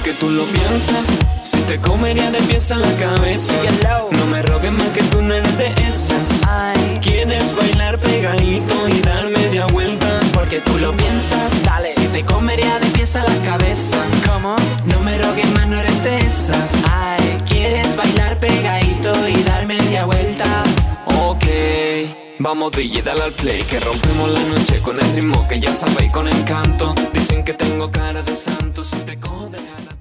porque tú lo piensas. Si te comería de pies a la cabeza. No me rogues más que tú no eres de esas. Quieres bailar pegadito y dar media vuelta, porque tú lo piensas. Dale. Si te comería de pies a la cabeza. ¿Cómo? No me rogues más, no eres de esas. Quieres bailar pegadito y dar media vuelta. Ok, vamos DJ, dale al play, que rompemos la noche con el ritmo que ya sabéis con encanto. Dicen que tengo cara de santo, si te cojo de ala.